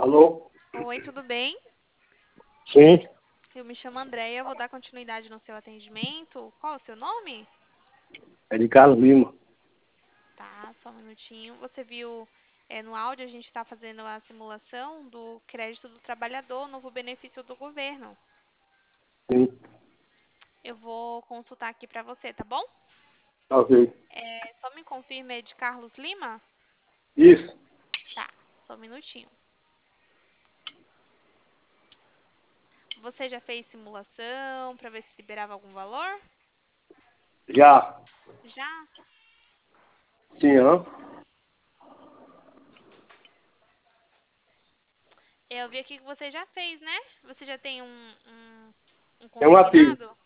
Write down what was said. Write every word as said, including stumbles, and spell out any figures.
Alô? Oi, tudo bem? Sim, Eu me chamo Andréia, vou dar continuidade no seu atendimento. Qual é o seu nome? é de Carlos Lima. Tá, só um minutinho. Você viu é, no áudio, a gente está fazendo a simulação do crédito do trabalhador, novo benefício do governo. Sim, Eu vou consultar aqui para você, tá bom? tá ok. É, só me confirma, é de Carlos Lima? Isso, Tá, só um minutinho. Você já fez simulação para ver se liberava algum valor? já. Já? Sim, hã? Eu vi aqui que você já fez, né? Você já tem um, um, um É um ativo. consignado?